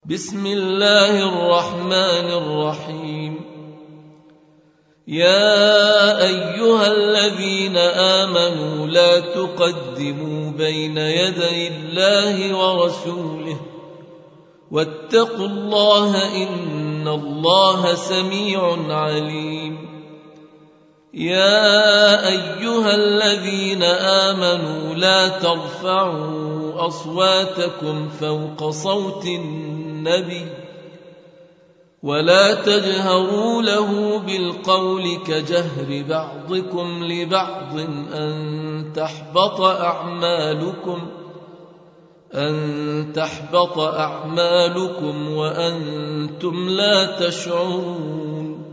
بسم الله الرحمن الرحيم. يا أيها الذين آمنوا لا تقدموا بين يدي الله ورسوله واتقوا الله إن الله سميع عليم. يا أيها الذين آمنوا لا ترفعوا أصواتكم فوق صوت النبي ولا تجهروا له بالقول كجهر بعضكم لبعض أن تحبط أعمالكم وأنتم لا تشعرون.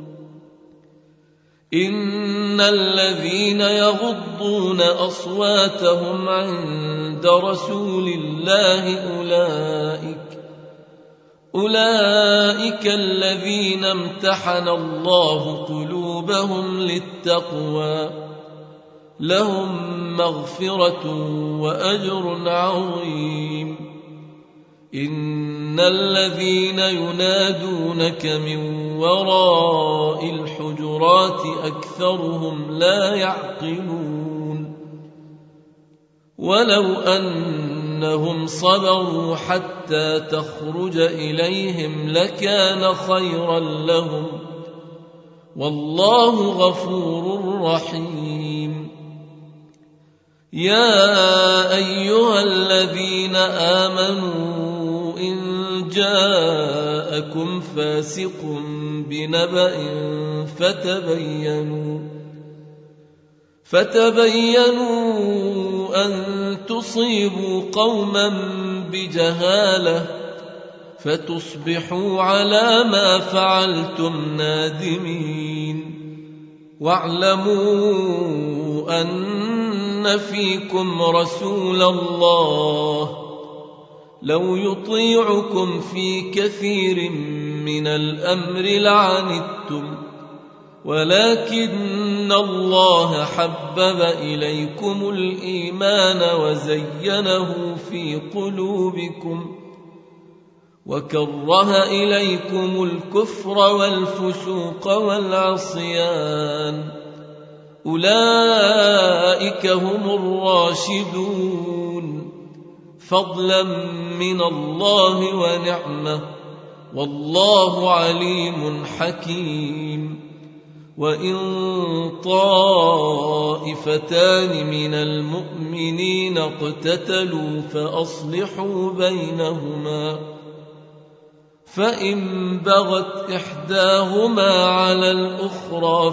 إن الذين يغضون أصواتهم عند رسول الله أولئك الذين امتحن الله قلوبهم للتقوى لهم مغفرة وأجر عظيم. إن الذين ينادونك من وراء الحجرات أكثرهم لا يعقلون. ولو أنهم صبروا حتى تخرج إليهم لكان خيرا لهم والله غفور رحيم. يا أيها الذين آمنوا إن جاءكم فاسق بنبأ فتبينوا أن تصيبوا قوما بجهالة فتصبحوا على ما فعلتم نادمين. واعلموا أن فيكم رسول الله لو يطيعكم في كثير من الأمر لعنتم ولكن الله حبب إليكم الإيمان وزينه في قلوبكم وكره إليكم الكفر والفسوق والعصيان أولئك هم الراشدون فضلا من الله ونعمة والله عليم حكيم. وإن طائفتان من المؤمنين اقتتلوا فأصلحوا بينهما فإن بغت إحداهما على الأخرى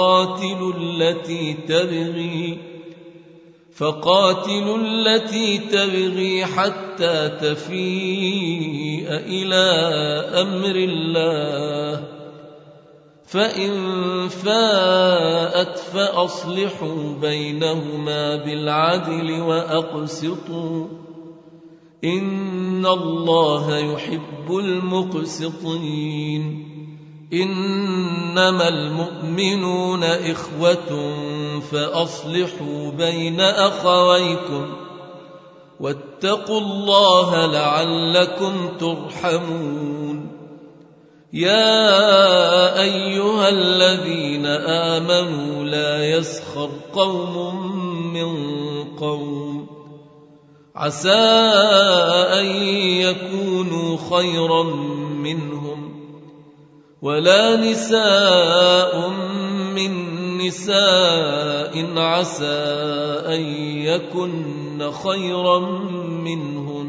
فقاتلوا التي تبغي حتى تفيء إلى أمر الله فإن فاءت فأصلحوا بينهما بالعدل وأقسطوا إن الله يحب المقسطين. إنما المؤمنون إخوة فأصلحوا بين أخويكم واتقوا الله لعلكم ترحمون. يا أيها الذين آمنوا لا يسخر قوم من قوم عسى أن يكونوا خيرا منهم ولا نساء من نساء عسى أن يكن خيرا منهن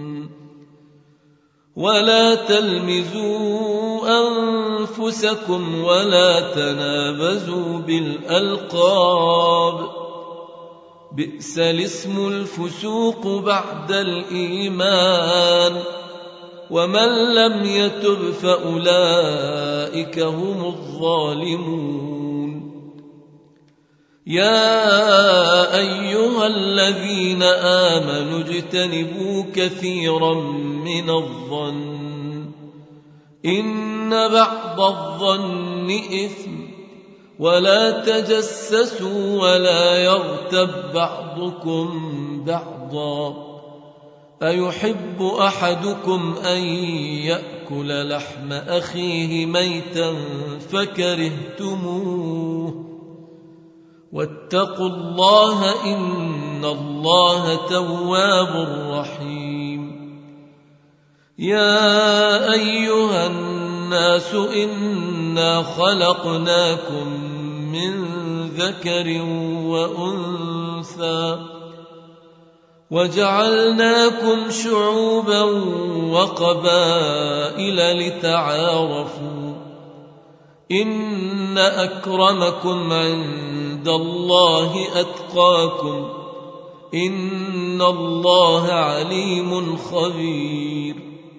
ولا تلمزوا أنفسكم ولا تنابزوا بالألقاب بئس الاسم الفسوق بعد الإيمان ومن لم يتب فأولئك هم الظالمون. يا أيها الذين آمنوا اجتنبوا كثيرا من الظن إن بعض الظن إثم ولا تجسسوا ولا يغتب بعضكم بعضا أيحب أحدكم أن يأكل لحم أخيه ميتا فكرهتموه واتقوا الله إن الله تواب رحيم. يا أيها الناس إنا خلقناكم من ذكر وأنثى وجعلناكم شعوبا وقبائل لتعارفوا إن أكرمكم عند الله أتقاكم إن الله عليم خبير.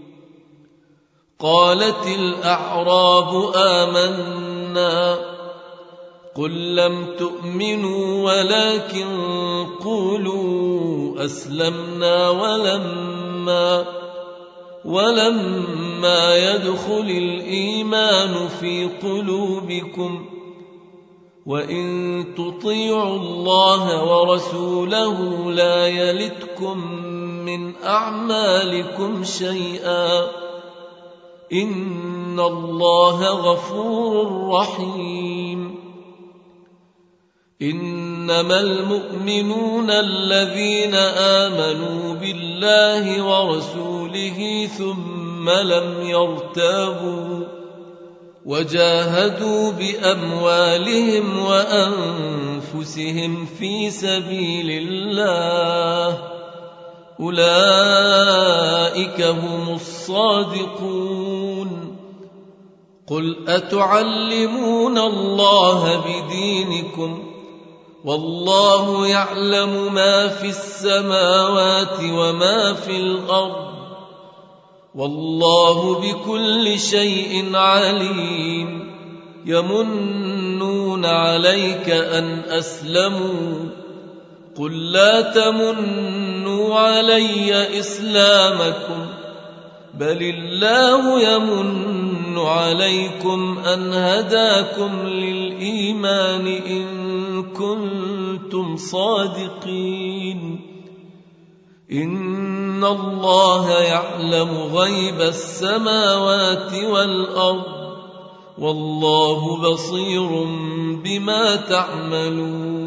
قالت الأعراب آمنا قل لم تؤمنوا ولكن قولوا أسلمنا ولما يدخل الإيمان في قلوبكم وإن تطيعوا الله ورسوله لا يلتكم من أعمالكم شيئا إن الله غفور رحيم. إنما المؤمنون الذين آمنوا بالله ورسوله ثم لم يرتابوا وجاهدوا بأموالهم وأنفسهم في سبيل الله أولئك هم الصادقون. قل أتعلمون الله بدينكم والله يعلم ما في السماوات وما في الأرض والله بكل شيء عليم. يمنون عليك أن أسلموا قل لا تمنوا علي إسلامكم بل الله يمن عليكم أن هداكم للإيمان إن كنتم صادقين. إن الله يعلم غيب السماوات والأرض والله بصير بما تعملون.